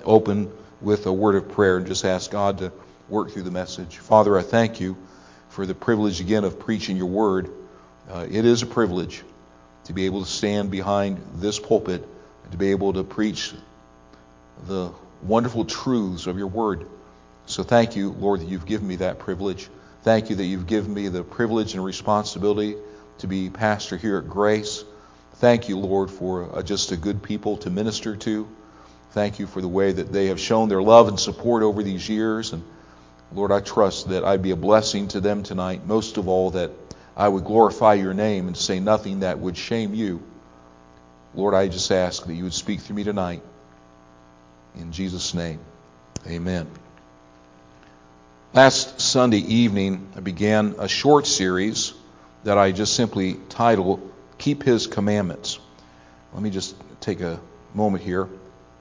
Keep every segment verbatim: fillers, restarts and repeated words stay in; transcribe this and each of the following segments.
open with a word of prayer and just ask God to work through the message. Father, I thank you for the privilege again of preaching your word. Uh, it is a privilege to be able to stand behind this pulpit and to be able to preach the wonderful truths of your word. So thank you, Lord, that you've given me that privilege. Thank you that you've given me the privilege and responsibility to be pastor here at Grace. Thank you, Lord, for uh, just a good people to minister to. Thank you for the way that they have shown their love and support over these years. And Lord, I trust that I'd be a blessing to them tonight. Most of all, that I would glorify your name and say nothing that would shame you. Lord, I just ask that you would speak through me tonight. In Jesus' name, amen. Last Sunday evening, I began a short series that I just simply titled, Keep His Commandments. Let me just take a moment here.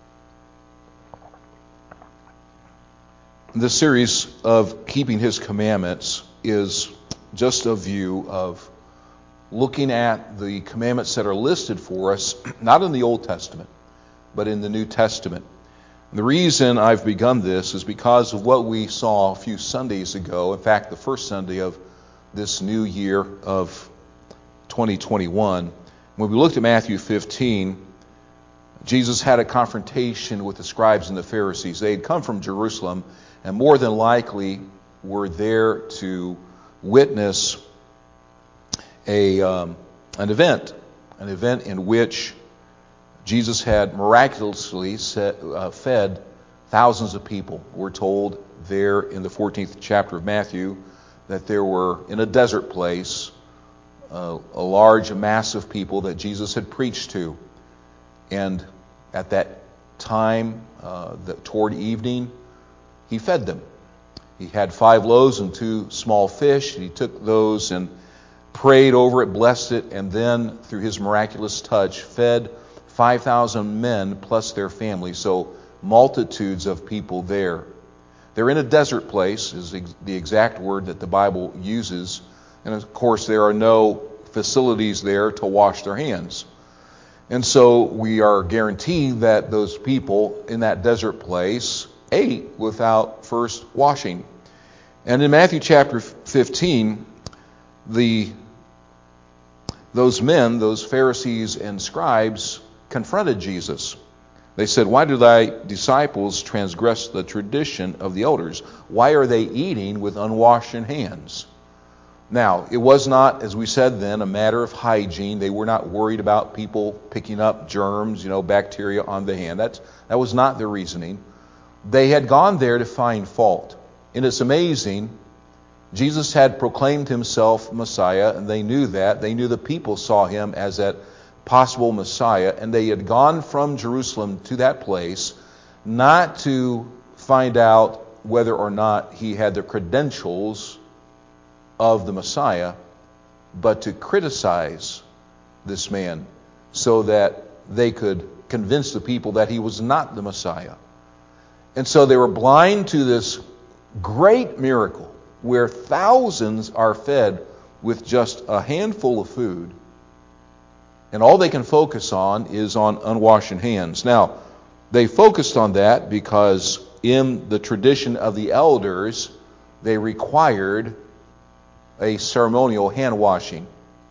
This series of Keeping His Commandments is just a view of looking at the commandments that are listed for us, not in the Old Testament, but in the New Testament. And the reason I've begun this is because of what we saw a few Sundays ago. In fact, the first Sunday of this new year of twenty twenty-one. When we looked at Matthew fifteen, Jesus had a confrontation with the scribes and the Pharisees. They had come from Jerusalem and more than likely were there to witness a um, an event, an event in which Jesus had miraculously set, uh, fed thousands of people. We're told there in the fourteenth chapter of Matthew that there were, in a desert place, uh, a large mass of people that Jesus had preached to. And at that time, uh, the, toward evening, he fed them. He had five loaves and two small fish. He took those and prayed over it, blessed it, and then, through his miraculous touch, fed five thousand men plus their families. So multitudes of people there. They're in a desert place, is the exact word that the Bible uses. And of course, there are no facilities there to wash their hands. And so we are guaranteed that those people in that desert place ate without first washing. And in Matthew chapter fifteen, the those men, those Pharisees and scribes, confronted Jesus. They said, "Why do thy disciples transgress the tradition of the elders? Why are they eating with unwashed hands?" Now, it was not, as we said then, a matter of hygiene. They were not worried about people picking up germs, you know, bacteria on the hand. That's, that was not their reasoning. They had gone there to find fault. And it's amazing. Jesus had proclaimed himself Messiah, and they knew that. They knew the people saw him as that possible Messiah, and they had gone from Jerusalem to that place not to find out whether or not he had the credentials of the Messiah, but to criticize this man so that they could convince the people that he was not the Messiah. And so they were blind to this great miracle where thousands are fed with just a handful of food, and all they can focus on is on unwashed hands. Now, they focused on that because in the tradition of the elders, they required a ceremonial hand washing.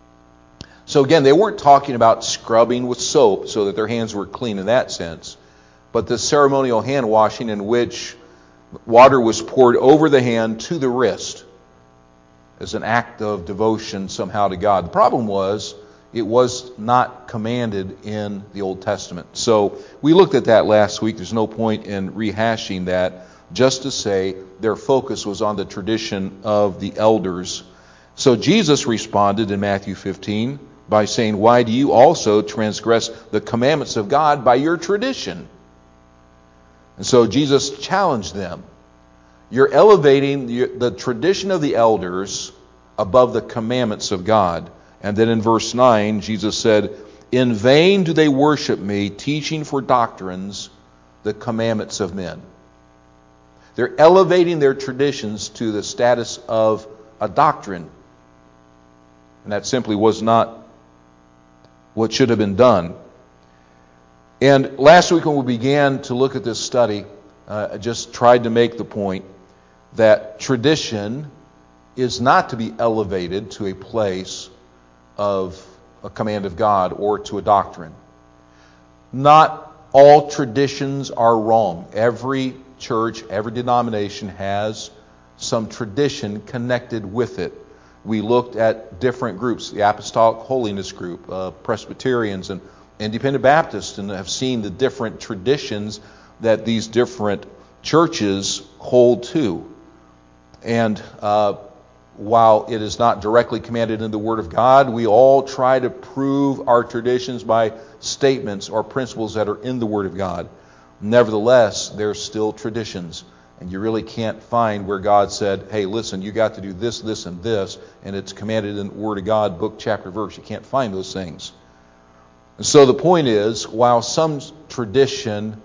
So again, they weren't talking about scrubbing with soap so that their hands were clean in that sense, but the ceremonial hand washing in which water was poured over the hand to the wrist as an act of devotion somehow to God. The problem was, it was not commanded in the Old Testament. So we looked at that last week. There's no point in rehashing that, just to say their focus was on the tradition of the elders. So Jesus responded in Matthew fifteen by saying, "Why do you also transgress the commandments of God by your tradition?" And so Jesus challenged them. You're elevating the, the tradition of the elders above the commandments of God. And then in verse nine, Jesus said, "In vain do they worship me, teaching for doctrines the commandments of men." They're elevating their traditions to the status of a doctrine. And that simply was not what should have been done. And last week when we began to look at this study, uh, I just tried to make the point that tradition is not to be elevated to a place of a command of God or to a doctrine. Not all traditions are wrong. Every church, every denomination has some tradition connected with it. We looked at different groups, the Apostolic Holiness Group, uh, Presbyterians, and Independent Baptists, and have seen the different traditions that these different churches hold to. And uh, while it is not directly commanded in the Word of God, we all try to prove our traditions by statements or principles that are in the Word of God. Nevertheless, they're still traditions. And you really can't find where God said, hey, listen, you got to do this, this, and this, and it's commanded in the Word of God, book, chapter, verse. You can't find those things. And so the point is, while some tradition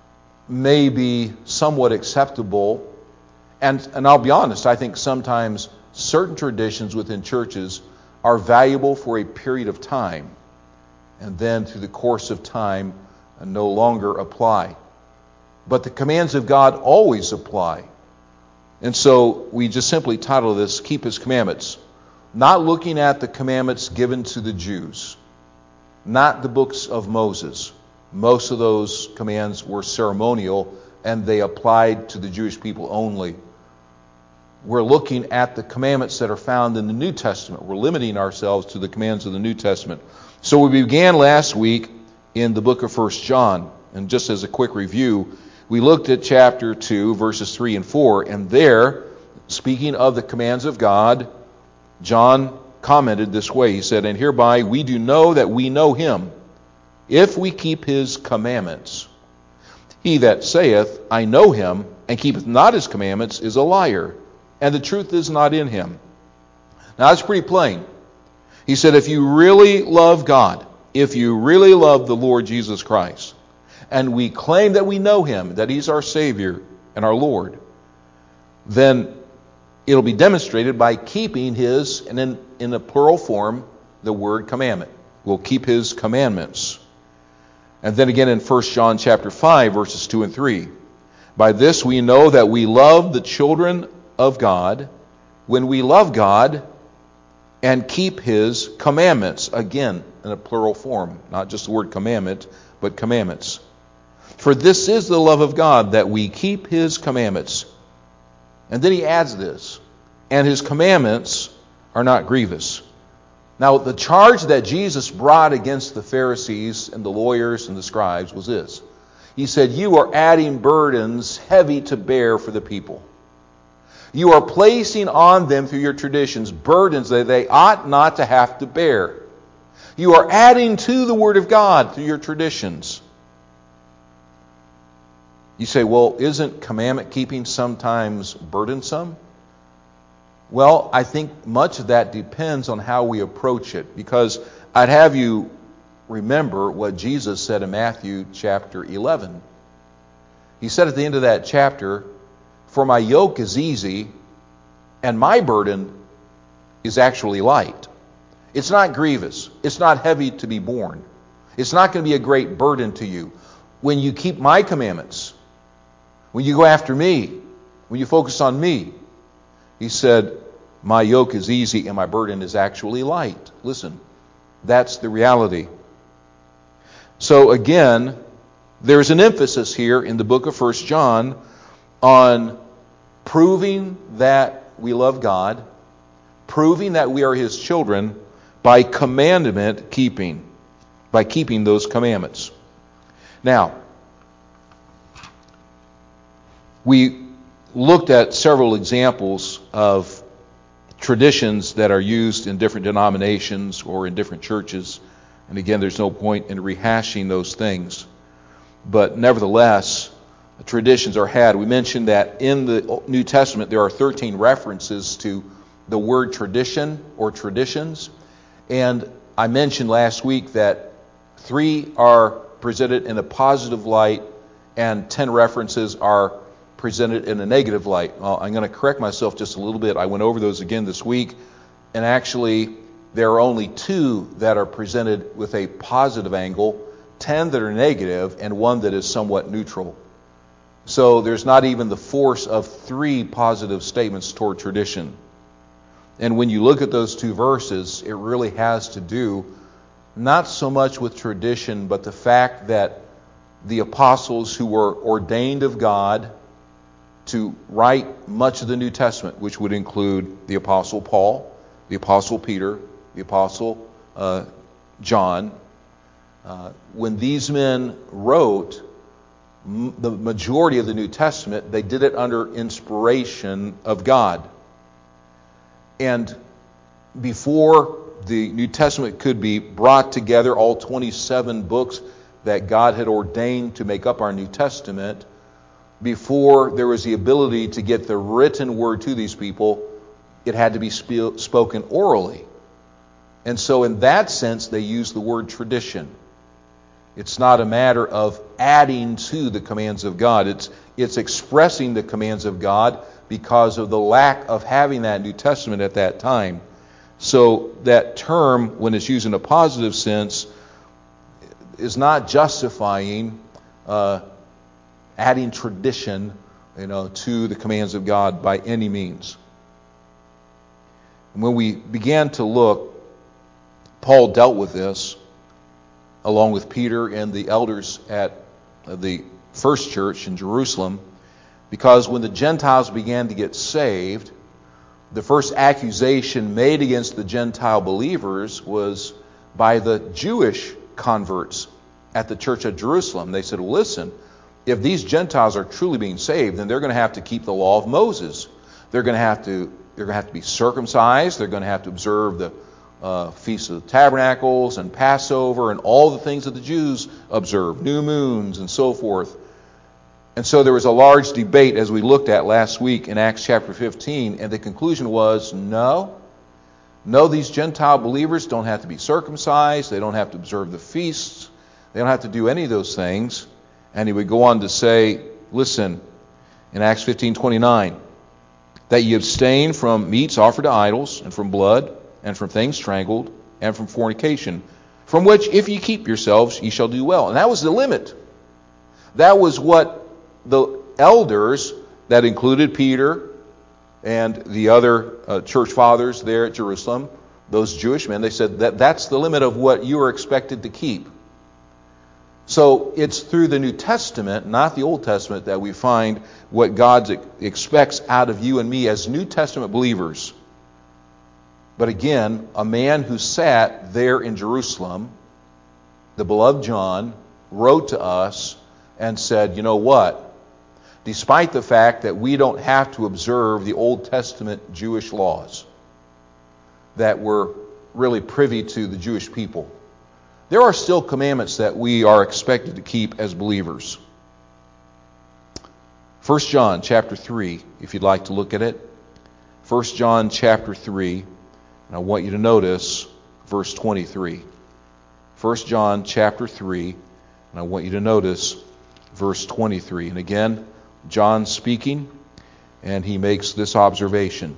may be somewhat acceptable, and, and I'll be honest, I think sometimes certain traditions within churches are valuable for a period of time, and then through the course of time no longer apply. But the commands of God always apply. And so we just simply title this, Keep His Commandments. Not looking at the commandments given to the Jews. Not the books of Moses. Most of those commands were ceremonial and they applied to the Jewish people only. We're looking at the commandments that are found in the New Testament. We're limiting ourselves to the commands of the New Testament. So we began last week in the book of First John. And just as a quick review, we looked at chapter two, verses three and four, and there, speaking of the commands of God, John commented this way. He said, and hereby we do know that we know Him, if we keep His commandments. He that saith, I know Him, and keepeth not His commandments, is a liar, and the truth is not in him. Now that's pretty plain. He said, if you really love God, if you really love the Lord Jesus Christ, and we claim that we know Him, that He's our Savior and our Lord, then it'll be demonstrated by keeping His, and in, in a plural form, the word commandment. We'll keep His commandments. And then again in First John chapter five, verses two and three. By this we know that we love the children of God, when we love God and keep His commandments. Again, in a plural form. Not just the word commandment, but commandments. For this is the love of God, that we keep His commandments. And then he adds this, and His commandments are not grievous. Now, the charge that Jesus brought against the Pharisees and the lawyers and the scribes was this. He said, you are adding burdens heavy to bear for the people. You are placing on them through your traditions burdens that they ought not to have to bear. You are adding to the Word of God through your traditions. You say, well, isn't commandment keeping sometimes burdensome? Well, I think much of that depends on how we approach it. Because I'd have you remember what Jesus said in Matthew chapter eleven. He said at the end of that chapter, for my yoke is easy and my burden is actually light. It's not grievous. It's not heavy to be borne. It's not going to be a great burden to you. When you keep my commandments, when you go after me, when you focus on me, he said, my yoke is easy and my burden is actually light. Listen, that's the reality. So again, there's an emphasis here in the book of First John on proving that we love God, proving that we are His children by commandment keeping, by keeping those commandments. Now, we looked at several examples of traditions that are used in different denominations or in different churches. And again, there's no point in rehashing those things. But nevertheless, traditions are had. We mentioned that in the New Testament there are thirteen references to the word tradition or traditions. And I mentioned last week that three are presented in a positive light and ten references are presented in a negative light. Well, I'm going to correct myself just a little bit. I went over those again this week, and actually there are only two that are presented with a positive angle. ten that are negative and one that is somewhat neutral. So there's not even the force of three positive statements toward tradition. And when you look at those two verses, it really has to do not so much with tradition, but the fact that the apostles who were ordained of God to write much of the New Testament, which would include the Apostle Paul, the Apostle Peter, the Apostle uh, John, uh, when these men wrote m- the majority of the New Testament, they did it under inspiration of God. And before the New Testament could be brought together, all twenty-seven books that God had ordained to make up our New Testament, before there was the ability to get the written word to these people, it had to be sp- spoken orally. And so in that sense, they use the word tradition. It's not a matter of adding to the commands of God. It's, it's expressing the commands of God because of the lack of having that New Testament at that time. So that term, when it's used in a positive sense, is not justifying uh, adding tradition, you know, to the commands of God by any means. And when we began to look, Paul dealt with this along with Peter and the elders at the first church in Jerusalem, because when the Gentiles began to get saved, the first accusation made against the Gentile believers was by the Jewish converts at the church at Jerusalem. They said, well, listen, if these Gentiles are truly being saved, then they're going to have to keep the law of Moses. They're going to have to they're going to have to be circumcised. They're going to have to observe the uh, Feast of the Tabernacles and Passover and all the things that the Jews observe, new moons and so forth. And so there was a large debate, as we looked at last week in Acts chapter fifteen, and the conclusion was, no, no, these Gentile believers don't have to be circumcised. They don't have to observe the feasts. They don't have to do any of those things. And he would go on to say, listen, in Acts fifteen twenty-nine, that ye abstain from meats offered to idols, and from blood, and from things strangled, and from fornication, from which if ye keep yourselves, ye shall do well. And that was the limit. That was what the elders, that included Peter and the other uh, church fathers there at Jerusalem, those Jewish men, they said that that's the limit of what you are expected to keep. So it's through the New Testament, not the Old Testament, that we find what God expects out of you and me as New Testament believers. But again, a man who sat there in Jerusalem, the beloved John, wrote to us and said, you know what? Despite the fact that we don't have to observe the Old Testament Jewish laws that were really privy to the Jewish people, there are still commandments that we are expected to keep as believers. First John chapter three, if you'd like to look at it. First John chapter three, and I want you to notice verse twenty-three. First John chapter three, and I want you to notice verse twenty-three. And again, John speaking, and he makes this observation.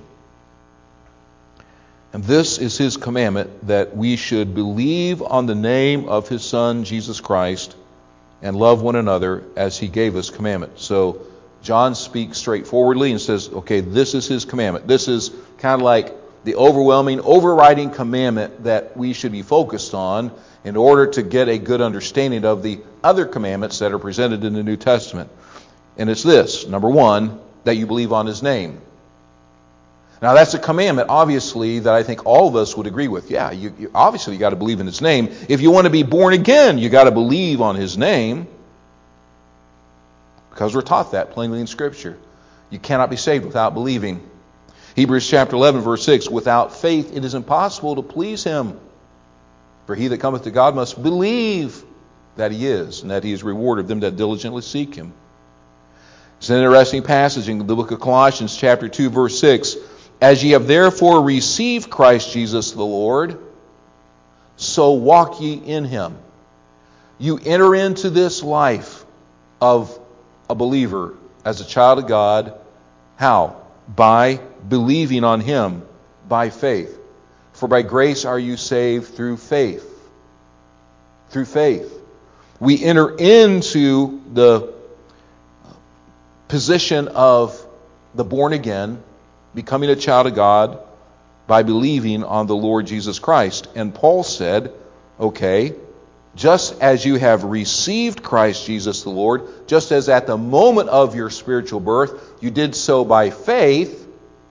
And this is his commandment, that we should believe on the name of his Son, Jesus Christ, and love one another as he gave us commandment. So John speaks straightforwardly and says, okay, this is his commandment. This is kind of like the overwhelming, overriding commandment that we should be focused on in order to get a good understanding of the other commandments that are presented in the New Testament. And it's this, number one, that you believe on his name. Now that's a commandment, obviously, that I think all of us would agree with. Yeah, you, you obviously you got to believe in his name. If you want to be born again, you got to believe on his name. Because we're taught that plainly in Scripture. You cannot be saved without believing. Hebrews chapter eleven, verse six, without faith it is impossible to please him. For he that cometh to God must believe that he is, and that he is rewarded them that diligently seek him. It's an interesting passage in the book of Colossians chapter two, verse six. As ye have therefore received Christ Jesus the Lord, so walk ye in him. You enter into this life of a believer as a child of God. How? By believing on him, by faith. For by grace are you saved through faith. Through faith. We enter into the position of the born again, becoming a child of God by believing on the Lord Jesus Christ. And Paul said, okay, just as you have received Christ Jesus the Lord, just as at the moment of your spiritual birth you did so by faith,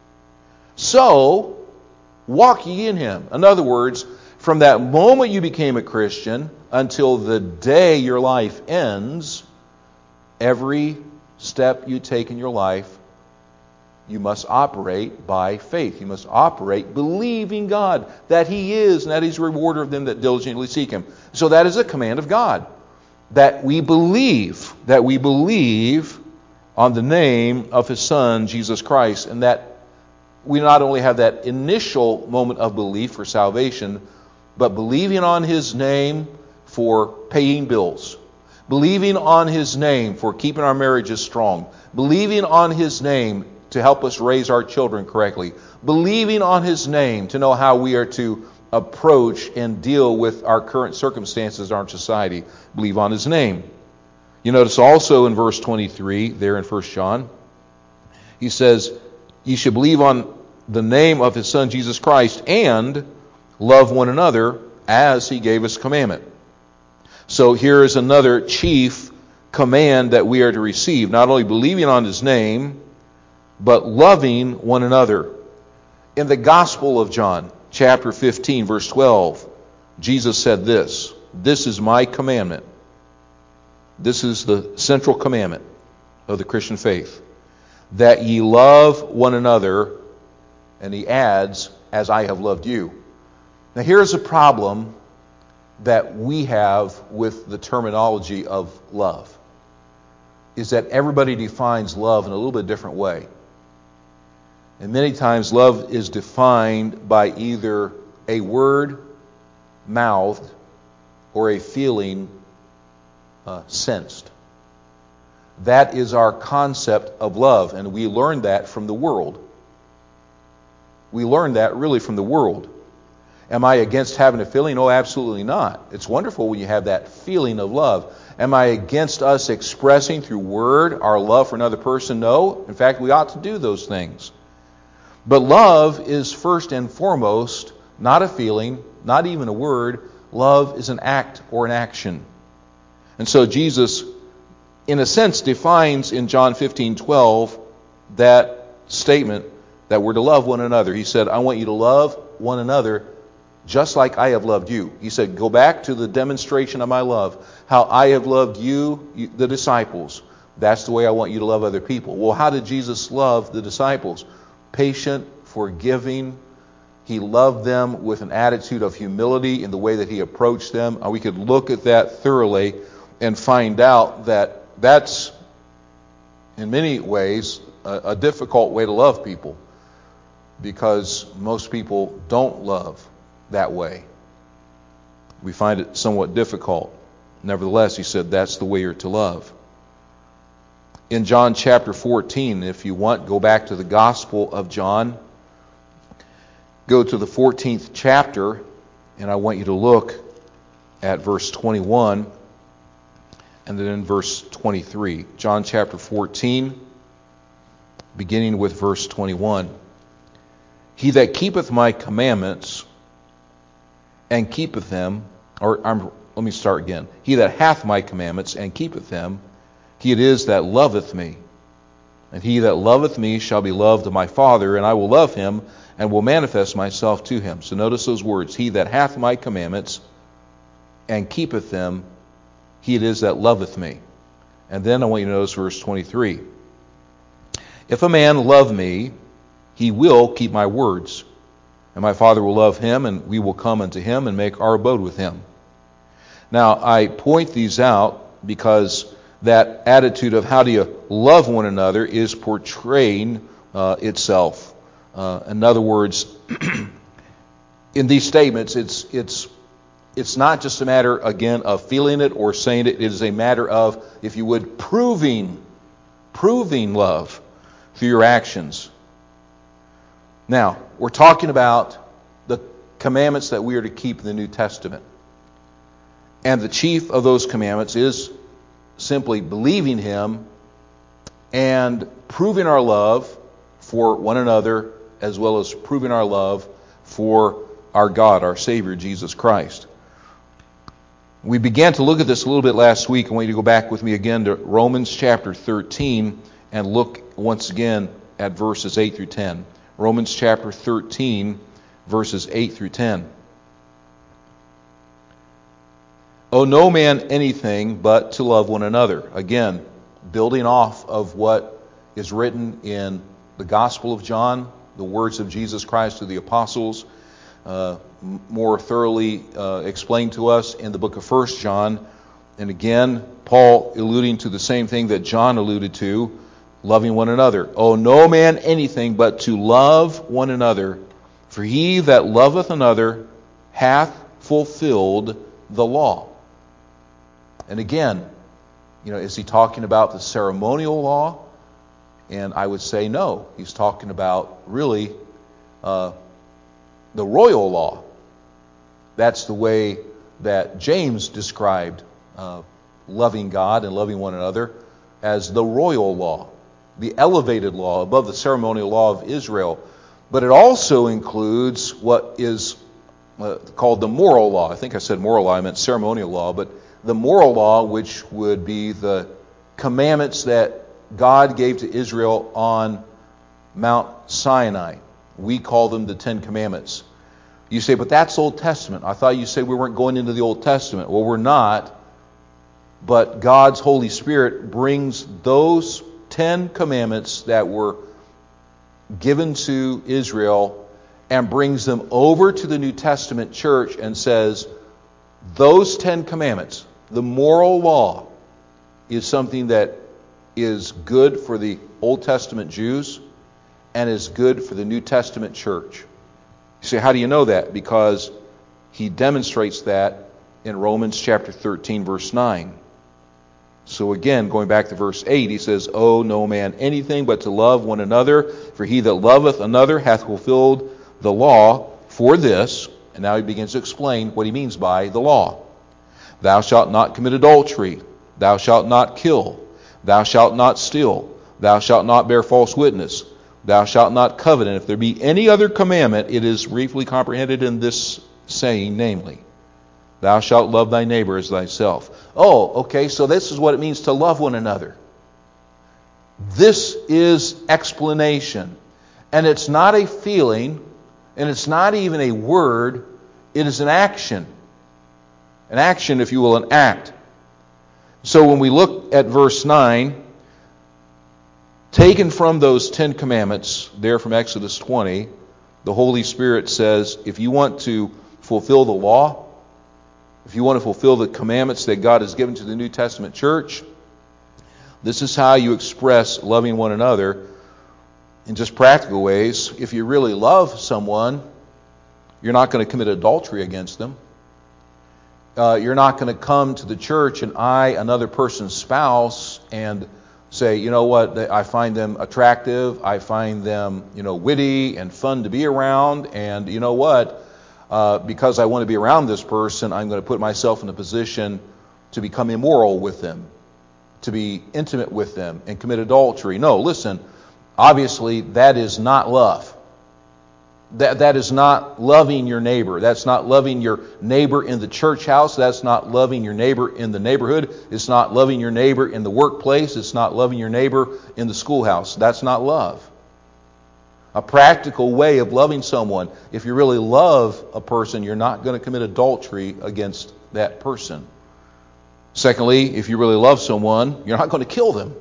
so walk ye in him. In other words, from that moment you became a Christian until the day your life ends, every step you take in your life, you must operate by faith. You must operate believing God that He is and that He's a rewarder of them that diligently seek Him. So that is a command of God. That we believe, that we believe on the name of His Son, Jesus Christ, and that we not only have that initial moment of belief for salvation, but believing on His name for paying bills, believing on His name for keeping our marriages strong, believing on His name to help us raise our children correctly, believing on His name to know how we are to approach and deal with our current circumstances in our society. Believe on His name. You notice also in verse twenty-three, there in First John, he says, "Ye should believe on the name of His Son Jesus Christ and love one another as He gave us commandment." So here is another chief command that we are to receive. Not only believing on His name, but loving one another. In the Gospel of John, chapter fifteen, verse twelve, Jesus said this, "This is my commandment." This is the central commandment of the Christian faith. "That ye love one another," and He adds, "as I have loved you." Now here's a problem that we have with the terminology of love, is that everybody defines love in a little bit different way. And many times love is defined by either a word mouthed or a feeling uh, sensed. That is our concept of love, and we learn that from the world. We learn that really from the world. Am I against having a feeling? Oh, absolutely not. It's wonderful when you have that feeling of love. Am I against us expressing through word our love for another person? No. In fact, we ought to do those things. But love is first and foremost not a feeling, not even a word. Love is an act or an action. And so Jesus, in a sense, defines in John fifteen twelve that statement that we're to love one another. He said, "I want you to love one another just like I have loved you." He said, go back to the demonstration of my love. How I have loved you, the disciples. That's the way I want you to love other people. Well, how did Jesus love the disciples? Patient, forgiving. He loved them with an attitude of humility in the way that He approached them. We could look at that thoroughly and find out that that's, in many ways, a, a difficult way to love people, because most people don't love that way. We find it somewhat difficult. Nevertheless, He said that's the way you're to love. In John chapter fourteen, if you want, go back to the Gospel of John. Go to the fourteenth chapter, and I want you to look at verse twenty-one and then in verse twenty-three. John chapter fourteen, beginning with verse twenty-one. "He that keepeth my commandments and keepeth them," or I'm, let me start again. "He that hath my commandments and keepeth them, he it is that loveth me. And he that loveth me shall be loved of my Father, and I will love him and will manifest myself to him." So notice those words. "He that hath my commandments and keepeth them, he it is that loveth me." And then I want you to notice verse twenty-three. "If a man love me, he will keep my words. And my Father will love him, and we will come unto him and make our abode with him." Now, I point these out because that attitude of how do you love one another is portraying uh, itself. Uh, in other words, in these statements, it's it's it's not just a matter, again, of feeling it or saying it. It is a matter of, if you would, proving, proving love through your actions. Now, we're talking about the commandments that we are to keep in the New Testament. And the chief of those commandments is simply believing Him and proving our love for one another, as well as proving our love for our God, our Savior, Jesus Christ. We began to look at this a little bit last week. I want you to go back with me again to Romans chapter thirteen and look once again at verses eight through ten. Romans chapter thirteen, verses eight through ten. Owe no man anything but to love one another. Again, building off of what is written in the Gospel of John, the words of Jesus Christ to the apostles, uh, more thoroughly uh, explained to us in the book of First John. And again, Paul alluding to the same thing that John alluded to, loving one another. Owe no man anything but to love one another, for he that loveth another hath fulfilled the law. And again, you know, is he talking about the ceremonial law? And I would say no. He's talking about really uh, the royal law. That's the way that James described uh, loving God and loving one another, as the royal law, the elevated law above the ceremonial law of Israel. But it also includes what is uh, called the moral law. I think I said moral law, I meant ceremonial law, but the moral law, which would be the commandments that God gave to Israel on Mount Sinai. We call them the Ten Commandments. You say, but that's Old Testament. I thought you said we weren't going into the Old Testament. Well, we're not. But God's Holy Spirit brings those Ten Commandments that were given to Israel and brings them over to the New Testament church and says, those Ten Commandments, the moral law, is something that is good for the Old Testament Jews and is good for the New Testament church. You say, how do you know that? Because he demonstrates that in Romans chapter thirteen, verse nine. So again, going back to verse eight, he says, owe no man anything but to love one another, for he that loveth another hath fulfilled the law for this. And now he begins to explain what he means by the law. Thou shalt not commit adultery. Thou shalt not kill. Thou shalt not steal. Thou shalt not bear false witness. Thou shalt not covet. And if there be any other commandment, it is briefly comprehended in this saying, namely, thou shalt love thy neighbor as thyself. Oh, okay, so this is what it means to love one another. This is explanation. And it's not a feeling, and it's not even a word, it is an action. An action, if you will, an act. So when we look at verse nine, taken from those Ten Commandments, there from Exodus twenty, the Holy Spirit says, if you want to fulfill the law, if you want to fulfill the commandments that God has given to the New Testament church, this is how you express loving one another in just practical ways. If you really love someone, you're not going to commit adultery against them. Uh, you're not going to come to the church and eye another person's spouse and say, you know what, I find them attractive, I find them, you know, witty and fun to be around, and you know what, uh, because I want to be around this person, I'm going to put myself in a position to become immoral with them, to be intimate with them and commit adultery. No, listen, obviously that is not love. That, that is not loving your neighbor. That's not loving your neighbor in the church house. That's not loving your neighbor in the neighborhood. It's not loving your neighbor in the workplace. It's not loving your neighbor in the schoolhouse. That's not love. A practical way of loving someone. If you really love a person, you're not going to commit adultery against that person. Secondly, if you really love someone, you're not going to kill them.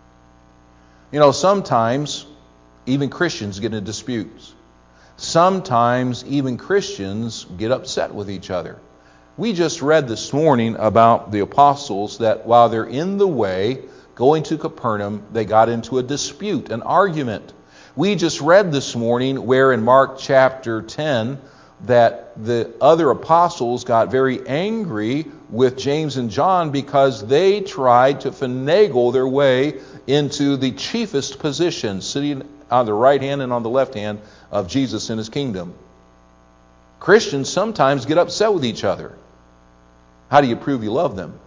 You know, sometimes even Christians get into disputes. Sometimes even Christians get upset with each other. We just read this morning about the apostles that while they're in the way, going to Capernaum, they got into a dispute, an argument. We just read this morning where in Mark chapter ten that the other apostles got very angry with James and John because they tried to finagle their way into the chiefest position, sitting on the right hand and on the left hand of Jesus in His kingdom. Christians sometimes get upset with each other. How do you prove you love them?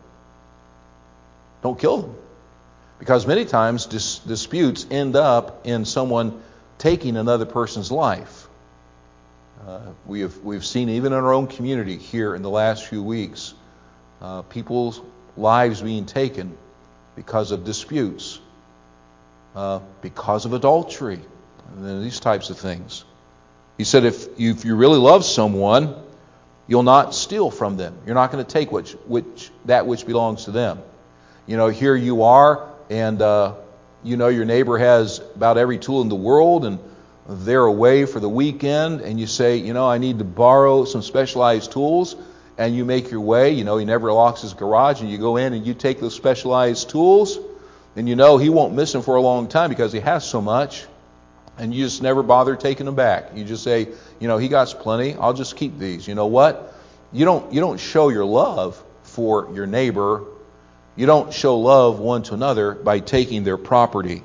Don't kill them. Because many times dis- disputes end up in someone taking another person's life. Uh, we have we've seen even in our own community here in the last few weeks, uh, people's lives being taken because of disputes, uh, because of adultery, and these types of things. He said, if you, if you really love someone, you'll not steal from them. You're not going to take which which that which belongs to them. You know, here you are. And uh, you know your neighbor has about every tool in the world, and they're away for the weekend, and you say, you know, I need to borrow some specialized tools, and you make your way. You know, he never locks his garage, and you go in and you take those specialized tools, and you know he won't miss them for a long time because he has so much, and you just never bother taking them back. You just say, you know, he got plenty. I'll just keep these. You know what? You don't you don't show your love for your neighbor. You don't show love one to another by taking their property.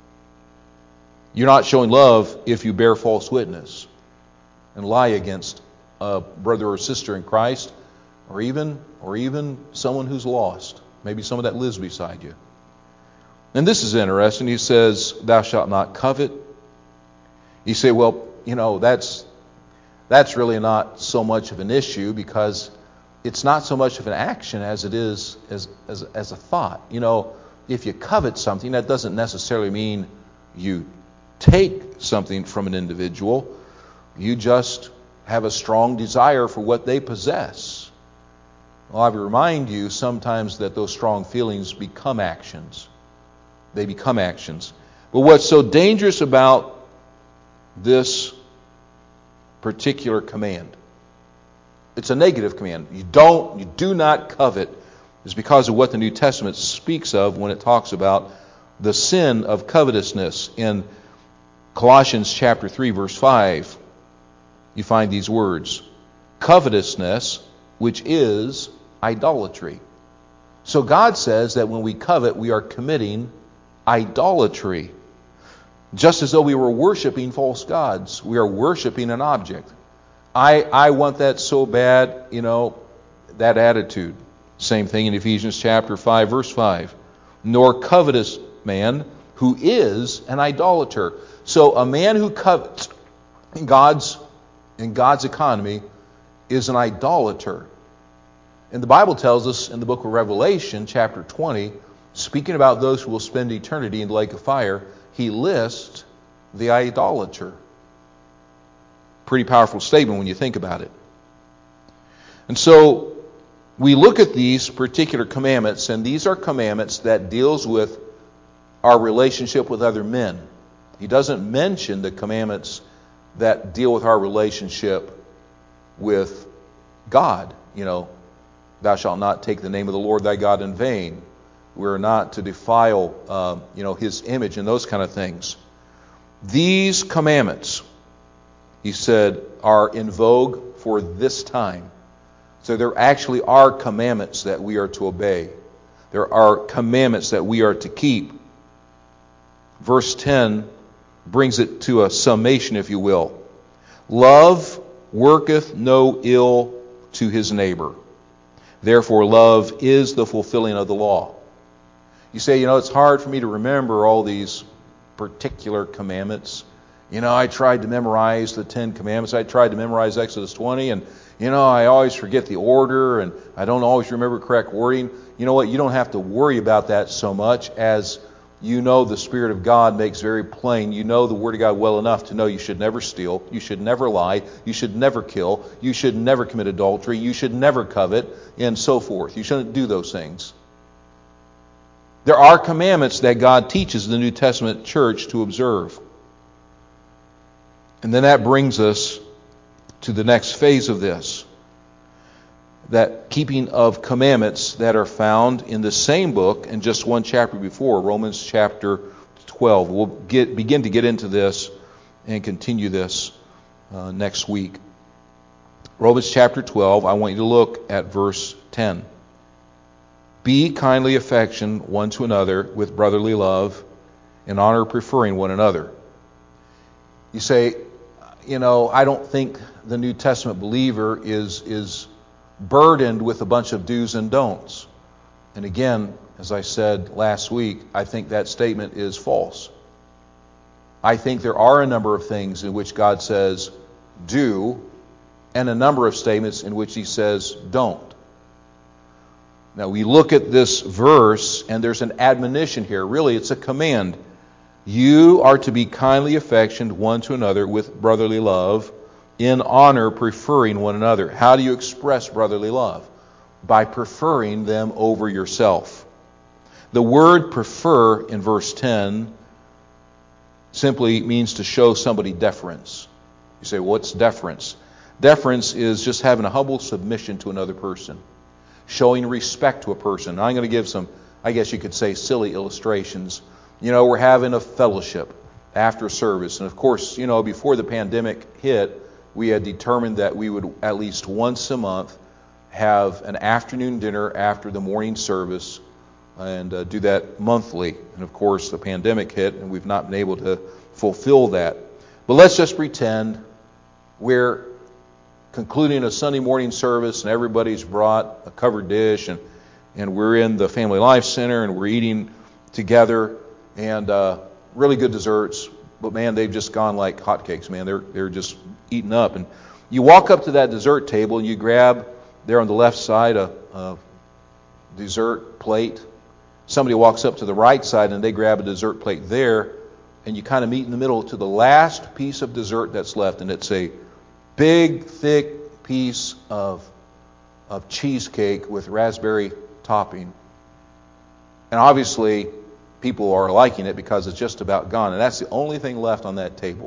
You're not showing love if you bear false witness and lie against a brother or sister in Christ, or even or even someone who's lost, maybe someone that lives beside you. And this is interesting. He says, "Thou shalt not covet." You say, "Well, you know, that's that's really not so much of an issue because it's not so much of an action as it is as, as, as a thought." You know, if you covet something, that doesn't necessarily mean you take something from an individual. You just have a strong desire for what they possess. Well, I remind you sometimes that those strong feelings become actions. They become actions. But what's so dangerous about this particular command? It's a negative command. You don't, you do not covet. It's because of what the New Testament speaks of when it talks about the sin of covetousness. In Colossians chapter three, verse five, you find these words: covetousness, which is idolatry. So God says that when we covet, we are committing idolatry. Just as though we were worshiping false gods. We are worshiping an object. I, I want that so bad, you know, that attitude. Same thing in Ephesians chapter five, verse five. Nor covetous man who is an idolater. So a man who covets in God's, in God's economy is an idolater. And the Bible tells us in the book of Revelation, chapter twenty, speaking about those who will spend eternity in the lake of fire, he lists the idolater. Pretty powerful statement when you think about it. And so we look at these particular commandments, and these are commandments that deals with our relationship with other men. He doesn't mention the commandments that deal with our relationship with God. You know, thou shalt not take the name of the Lord thy God in vain. We're not to defile, uh, you know, His image and those kind of things. These commandments, he said, are in vogue for this time. So there actually are commandments that we are to obey. There are commandments that we are to keep. Verse ten brings it to a summation, if you will. Love worketh no ill to his neighbor. Therefore, love is the fulfilling of the law. You say, you know, it's hard for me to remember all these particular commandments. You know, I tried to memorize the Ten Commandments. I tried to memorize Exodus twenty, and, you know, I always forget the order, and I don't always remember correct wording. You know what? You don't have to worry about that so much, as you know the Spirit of God makes very plain. You know the Word of God well enough to know you should never steal, you should never lie, you should never kill, you should never commit adultery, you should never covet, and so forth. You shouldn't do those things. There are commandments that God teaches the New Testament church to observe. And then that brings us to the next phase of this. That keeping of commandments that are found in the same book and just one chapter before, Romans chapter twelve. We'll get, begin to get into this and continue this uh, next week. Romans chapter twelve, I want you to look at verse ten. Be kindly affectioned one to another with brotherly love, in honor preferring one another. You say, you know, I don't think the New Testament believer is is burdened with a bunch of do's and don'ts. And again, as I said last week, I think that statement is false. I think there are a number of things in which God says do, and a number of statements in which He says don't. Now we look at this verse, and there's an admonition here. Really, it's a command. You are to be kindly affectioned one to another with brotherly love, in honor preferring one another. How do you express brotherly love? By preferring them over yourself. The word prefer in verse ten simply means to show somebody deference. You say, what's deference? Deference is just having a humble submission to another person, showing respect to a person. Now, I'm going to give some, I guess you could say, silly illustrations. You know, we're having a fellowship after service. And of course, you know, before the pandemic hit, we had determined that we would at least once a month have an afternoon dinner after the morning service, and uh, do that monthly. And of course, the pandemic hit, and we've not been able to fulfill that. But let's just pretend we're concluding a Sunday morning service, and everybody's brought a covered dish, and, and we're in the Family Life Center, and we're eating together, and uh, really good desserts. But man, they've just gone like hotcakes, man. They're they're just eaten up. And you walk up to that dessert table, and you grab there on the left side a, a dessert plate. Somebody walks up to the right side and they grab a dessert plate there, and you kind of meet in the middle to the last piece of dessert that's left, and it's a big, thick piece of of cheesecake with raspberry topping. And obviously, people are liking it because it's just about gone, and that's the only thing left on that table.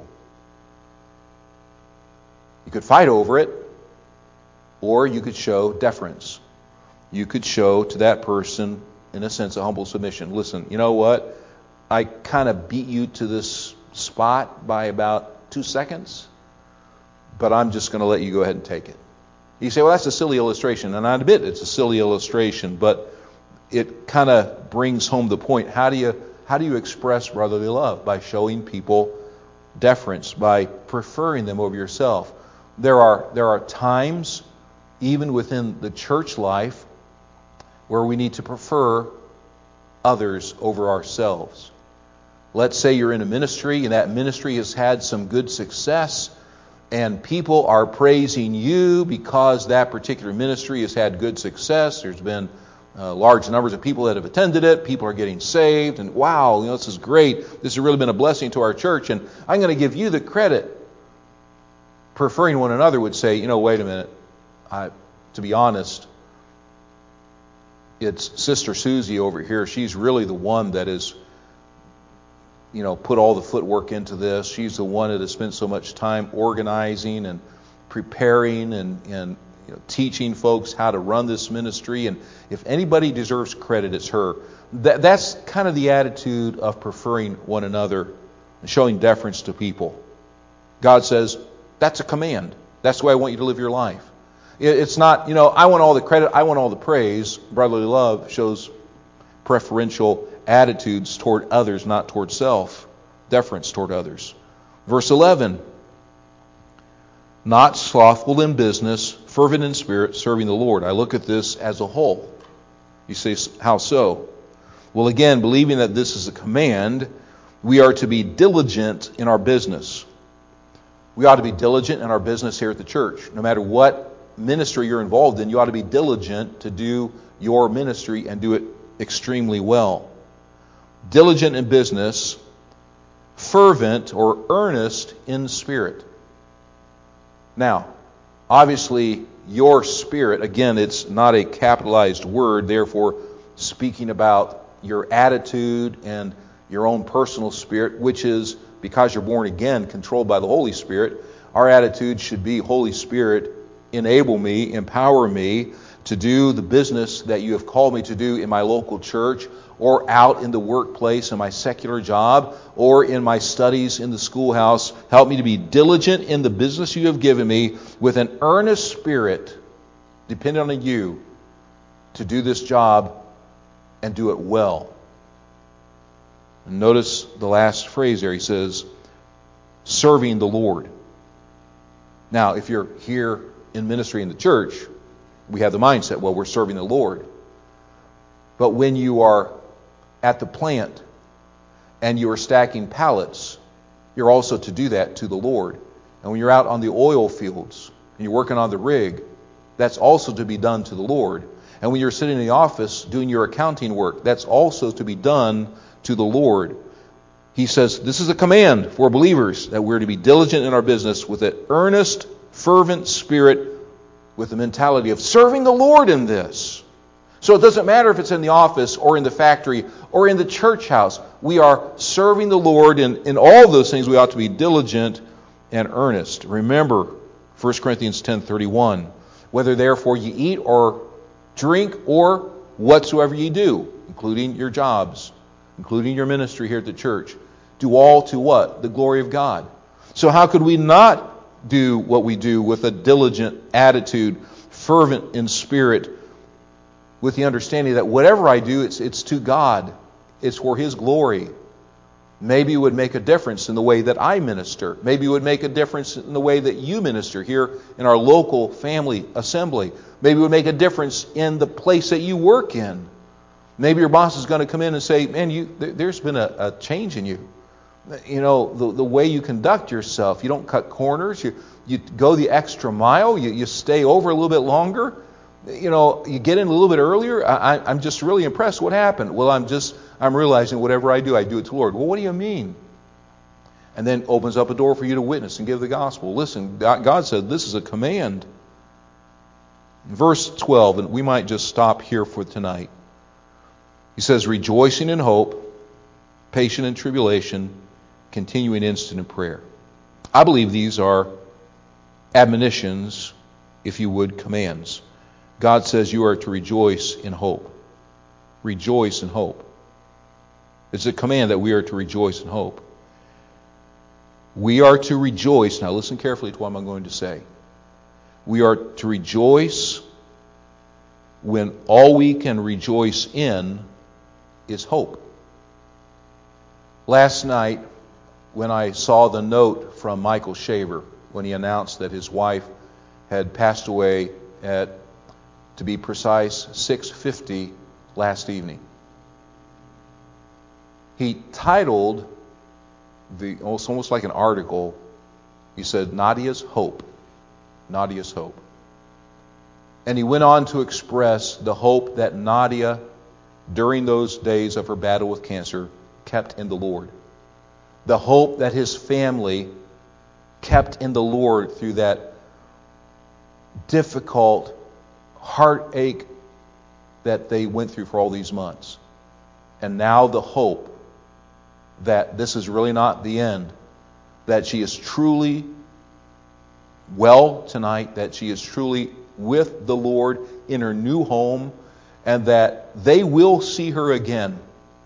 You could fight over it, or you could show deference. You could show to that person, in a sense, a humble submission. Listen, you know what? I kind of beat you to this spot by about two seconds, but I'm just going to let you go ahead and take it. You say, well, that's a silly illustration, and I admit it's a silly illustration, but it kind of brings home the point. How do you how do you express brotherly love? By showing people deference, by preferring them over yourself. There are there are times, even within the church life, where we need to prefer others over ourselves. Let's say you're in a ministry, and that ministry has had some good success, and people are praising you because that particular ministry has had good success. There's been uh, large numbers of people that have attended it. People are getting saved, and wow, you know, this is great. This has really been a blessing to our church, and I'm going to give you the credit. Preferring one another would say, you know, wait a minute. I, to be honest, it's Sister Susie over here. She's really the one that is, you know, put all the footwork into this. She's the one that has spent so much time organizing and preparing and, and you know, teaching folks how to run this ministry. And if anybody deserves credit, it's her. That, that's kind of the attitude of preferring one another and showing deference to people. God says, that's a command. That's the way I want you to live your life. It's not, you know, I want all the credit, I want all the praise. Brotherly love shows preferential attitudes toward others, not toward self. Deference toward others. Verse eleven. Not slothful in business, fervent in spirit, serving the Lord. I look at this as a whole. You say, how so? Well, again, believing that this is a command, we are to be diligent in our business. We ought to be diligent in our business here at the church. No matter what ministry you're involved in, you ought to be diligent to do your ministry and do it extremely well. Diligent in business, fervent or earnest in spirit. Now, obviously, your spirit, again, it's not a capitalized word, therefore speaking about your attitude and your own personal spirit, which is, because you're born again, controlled by the Holy Spirit. Our attitude should be, Holy Spirit, enable me, empower me to do the business that you have called me to do in my local church, or out in the workplace in my secular job, or in my studies in the schoolhouse. Help me to be diligent in the business you have given me with an earnest spirit, dependent on you, to do this job and do it well. And notice the last phrase there. He says, serving the Lord. Now, if you're here in ministry in the church, we have the mindset, well, we're serving the Lord. But when you are at the plant and you are stacking pallets, you're also to do that to the Lord. And when you're out on the oil fields and you're working on the rig, that's also to be done to the Lord. And when you're sitting in the office doing your accounting work, that's also to be done to the Lord. He says this is a command for believers, that we're to be diligent in our business with an earnest, fervent spirit, with the mentality of serving the Lord in this. So it doesn't matter if it's in the office or in the factory or in the church house. We are serving the Lord in, in all those things. We ought to be diligent and earnest. Remember First Corinthians ten thirty-one. Whether therefore ye eat or drink or whatsoever ye do, including your jobs, including your ministry here at the church, do all to what? The glory of God. So how could we not do what we do with a diligent attitude, fervent in spirit, with the understanding that whatever I do, it's it's to God. It's for His glory. Maybe it would make a difference in the way that I minister. Maybe it would make a difference in the way that you minister here in our local family assembly. Maybe it would make a difference in the place that you work in. Maybe your boss is going to come in and say, man, you, there's been a, a change in you. You know, the, the way you conduct yourself. You don't cut corners. You, you go the extra mile. You, you stay over a little bit longer. You know, you get in a little bit earlier. I, I'm just really impressed. What happened? Well, I'm just, I'm realizing whatever I do, I do it to the Lord. Well, what do you mean? And then opens up a door for you to witness and give the gospel. Listen, God said this is a command. Verse twelve, and we might just stop here for tonight. He says, rejoicing in hope, patient in tribulation, continuing instant in prayer. I believe these are admonitions, if you would, commands. God says you are to rejoice in hope. Rejoice in hope. It's a command that we are to rejoice in hope. We are to rejoice. Now listen carefully to what I'm going to say. We are to rejoice when all we can rejoice in is hope. Last night, when I saw the note from Michael Shaver, when he announced that his wife had passed away at, to be precise, six fifty last evening. He titled the almost, almost like an article. He said, Nadia's Hope. Nadia's Hope. And he went on to express the hope that Nadia, during those days of her battle with cancer, kept in the Lord. The hope that his family kept in the Lord through that difficult heartache that they went through for all these months. And now the hope that this is really not the end, that she is truly well tonight, that she is truly with the Lord in her new home, and that they will see her again.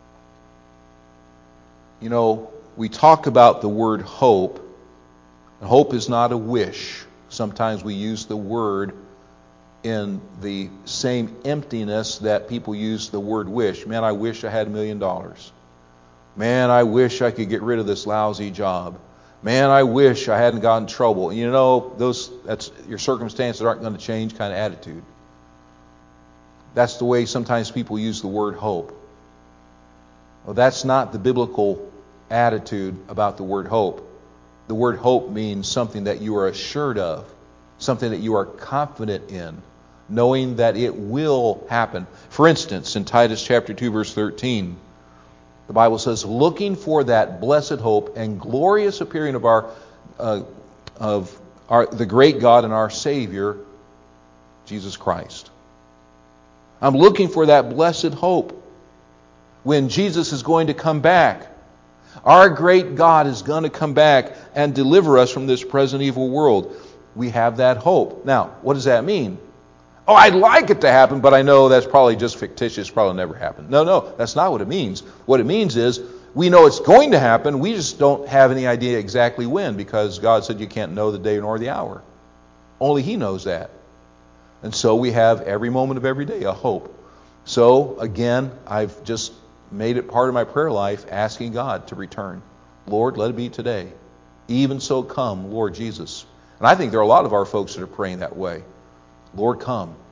You know, we talk about the word hope. Hope is not a wish. Sometimes we use the word in the same emptiness that people use the word wish. Man, I wish I had a million dollars. Man, I wish I could get rid of this lousy job. Man, I wish I hadn't gotten in trouble. You know, those that's your circumstances aren't going to change kind of attitude. That's the way sometimes people use the word hope. Well, that's not the biblical attitude about the word hope. The word hope means something that you are assured of, something that you are confident in, knowing that it will happen. For instance, in Titus chapter two, verse thirteen, the Bible says, looking for that blessed hope and glorious appearing of our uh, of our the great God and our Savior, Jesus Christ. I'm looking for that blessed hope when Jesus is going to come back. Our great God is going to come back and deliver us from this present evil world. We have that hope. Now, what does that mean? Oh, I'd like it to happen, but I know that's probably just fictitious, probably never happen. No, no, that's not what it means. What it means is we know it's going to happen, we just don't have any idea exactly when, because God said you can't know the day nor the hour. Only He knows that. And so we have every moment of every day a hope. So, again, I've just made it part of my prayer life, asking God to return. Lord, let it be today. Even so come, Lord Jesus. And I think there are a lot of our folks that are praying that way. Lord, come.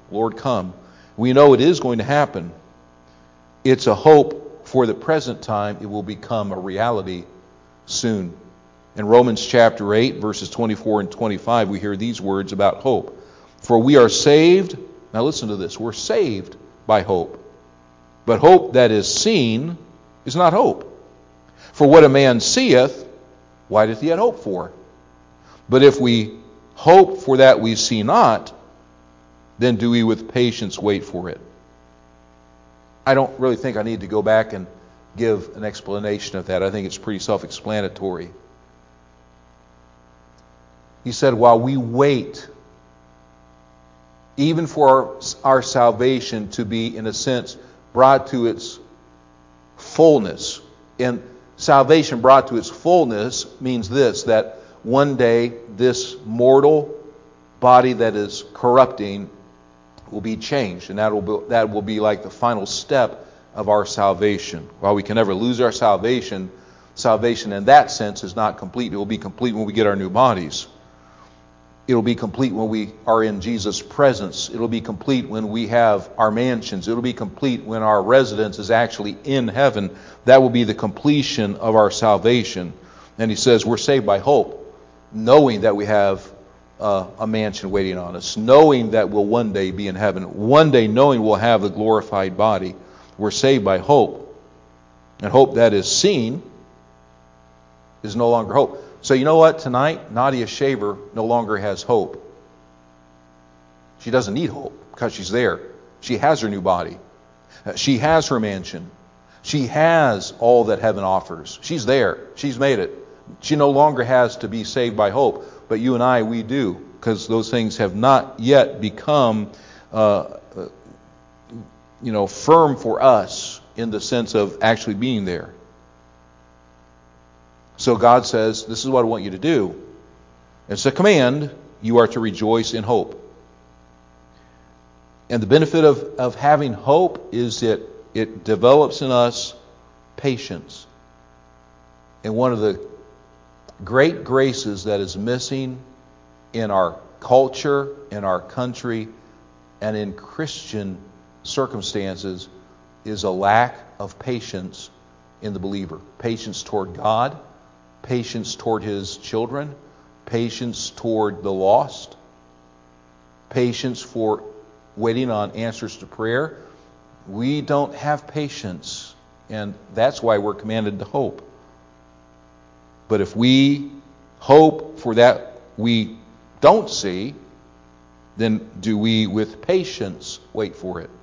Lord, come. We know it is going to happen. It's a hope for the present time. It will become a reality soon. In Romans chapter eight, verses twenty-four and twenty-five, we hear these words about hope. For we are saved, now listen to this, we're saved by hope. But hope that is seen is not hope. For what a man seeth, why doth he yet hope for? But if we hope for that we see not, then do we with patience wait for it. I don't really think I need to go back and give an explanation of that. I think it's pretty self-explanatory. He said, while we wait, even for our, our salvation to be, in a sense, brought to its fullness. And salvation brought to its fullness means this, that one day this mortal body that is corrupting will be changed. And that will be, that will be like the final step of our salvation. While we can never lose our salvation, salvation in that sense is not complete. It will be complete when we get our new bodies. It'll be complete when we are in Jesus' presence. It'll be complete when we have our mansions. It'll be complete when our residence is actually in heaven. That will be the completion of our salvation. And he says we're saved by hope, knowing that we have uh, a mansion waiting on us, knowing that we'll one day be in heaven, one day knowing we'll have a glorified body. We're saved by hope. And hope that is seen is no longer hope. So you know what? Tonight, Nadia Shaver no longer has hope. She doesn't need hope because she's there. She has her new body. She has her mansion. She has all that heaven offers. She's there. She's made it. She no longer has to be saved by hope. But you and I, we do, because those things have not yet become, uh, you know, firm for us in the sense of actually being there. So God says, this is what I want you to do. It's a command. You are to rejoice in hope. And the benefit of, of having hope is that it develops in us patience. And one of the great graces that is missing in our culture, in our country, and in Christian circumstances is a lack of patience in the believer. Patience toward God, patience toward His children, patience toward the lost, patience for waiting on answers to prayer. We don't have patience, and that's why we're commanded to hope. But if we hope for that we don't see, then do we with patience wait for it?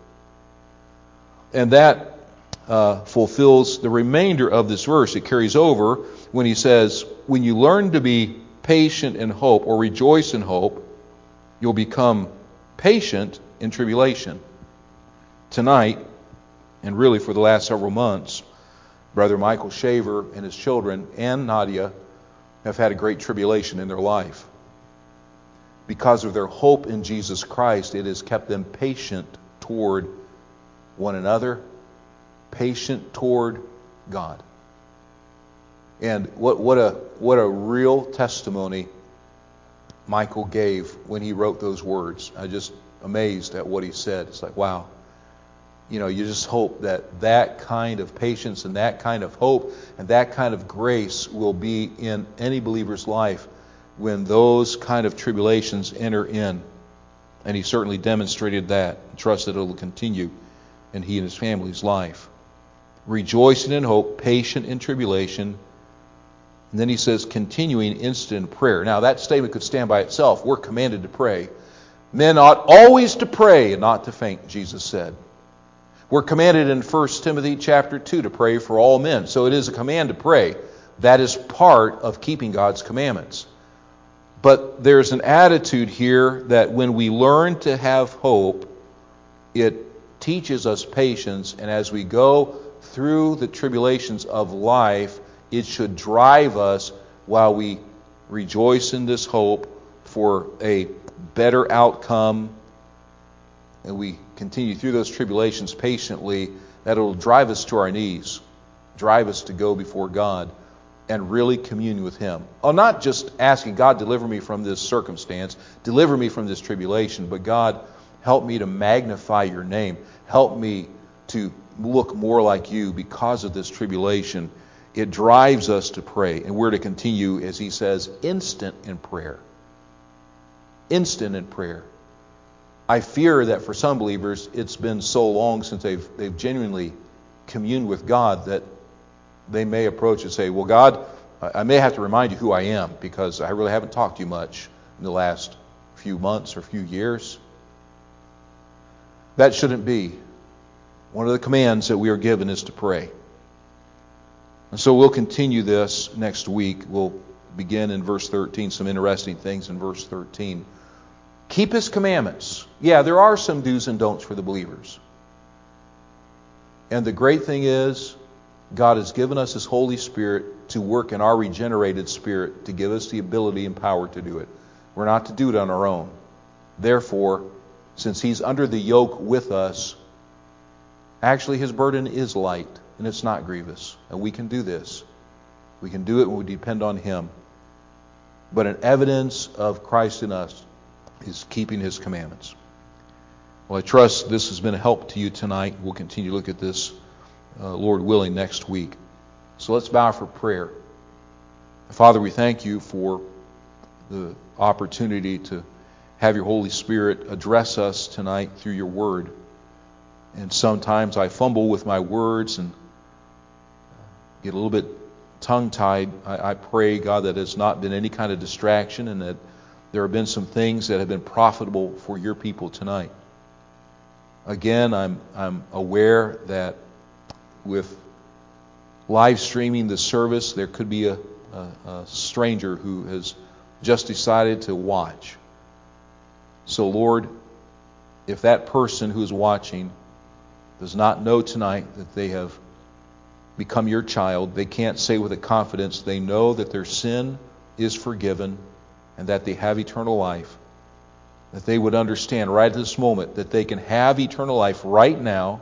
And that uh, fulfills the remainder of this verse. It carries over when he says, when you learn to be patient in hope or rejoice in hope, you'll become patient in tribulation. Tonight, and really for the last several months, Brother Michael Shaver and his children and Nadia have had a great tribulation in their life. Because of their hope in Jesus Christ, it has kept them patient toward one another, patient toward God. And what, what a what a real testimony Michael gave when he wrote those words. I just amazed at what he said. It's like, wow. You know, you just hope that that kind of patience and that kind of hope and that kind of grace will be in any believer's life when those kind of tribulations enter in. And he certainly demonstrated that. I trust that it will continue in he and his family's life. Rejoicing in hope, patient in tribulation. And then he says, continuing instant in prayer. Now, that statement could stand by itself. We're commanded to pray. Men ought always to pray and not to faint, Jesus said. We're commanded in First Timothy chapter two to pray for all men. So it is a command to pray. That is part of keeping God's commandments. But there's an attitude here that when we learn to have hope, it teaches us patience. And as we go through the tribulations of life, it should drive us while we rejoice in this hope for a better outcome. And we continue through those tribulations patiently, that it will drive us to our knees, drive us to go before God and really commune with Him. Oh, not just asking God, deliver me from this circumstance, deliver me from this tribulation, but God, Help me to magnify your name. Help me to look more like you because of this tribulation. It drives us to pray. And we're to continue, as he says, instant in prayer. Instant in prayer. I fear that for some believers, it's been so long since they've, they've genuinely communed with God that they may approach and say, well, God, I may have to remind you who I am because I really haven't talked to you much in the last few months or few years. That shouldn't be. One of the commands that we are given is to pray. And so we'll continue this next week. We'll begin in verse thirteen, some interesting things in verse thirteen. Keep his commandments. Yeah, there are some do's and don'ts for the believers. And the great thing is, God has given us his Holy Spirit to work in our regenerated spirit to give us the ability and power to do it. We're not to do it on our own. Therefore, since he's under the yoke with us, actually his burden is light and it's not grievous. And we can do this. We can do it when we depend on him. But an evidence of Christ in us is keeping his commandments. Well, I trust this has been a help to you tonight. We'll continue to look at this, uh, Lord willing, next week. So let's bow for prayer. Father, we thank you for the opportunity to have your Holy Spirit address us tonight through your word. And sometimes I fumble with my words and get a little bit tongue-tied. I, I pray, God, that it's not been any kind of distraction and that there have been some things that have been profitable for your people tonight. Again, I'm I'm aware that with live streaming the service, there could be a, a, a stranger who has just decided to watch. So, Lord, if that person who is watching does not know tonight that they have become your child, they can't say with a confidence they know that their sin is forgiven and that they have eternal life, that they would understand right at this moment that they can have eternal life right now.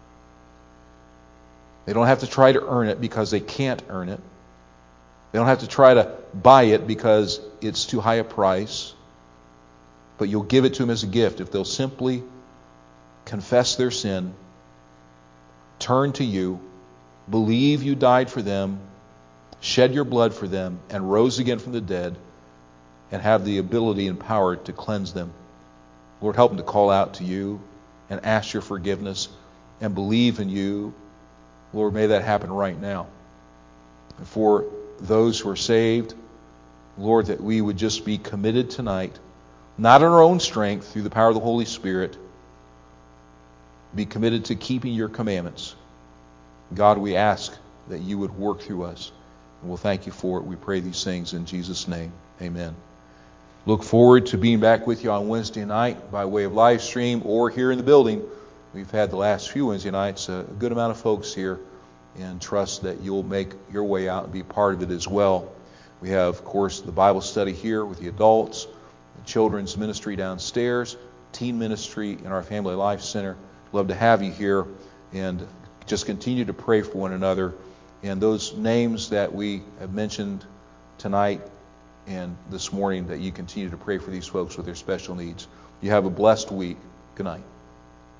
They don't have to try to earn it because they can't earn it. They don't have to try to buy it because it's too high a price. But you'll give it to them as a gift if they'll simply confess their sin, turn to you, believe you died for them, shed your blood for them, and rose again from the dead, and have the ability and power to cleanse them. Lord, help them to call out to you and ask your forgiveness and believe in you. Lord, may that happen right now. And for those who are saved, Lord, that we would just be committed tonight, not in our own strength, through the power of the Holy Spirit, be committed to keeping your commandments. God, we ask that you would work through us. And we'll thank you for it. We pray these things in Jesus' name. Amen. Look forward to being back with you on Wednesday night by way of live stream or here in the building. We've had the last few Wednesday nights a good amount of folks here, and trust that you'll make your way out and be part of it as well. We have, of course, the Bible study here with the adults, the children's ministry downstairs, teen ministry in our Family Life Center. Love to have you here, and just continue to pray for one another. And those names that we have mentioned tonight and this morning, that you continue to pray for these folks with their special needs. You have a blessed week. Good night.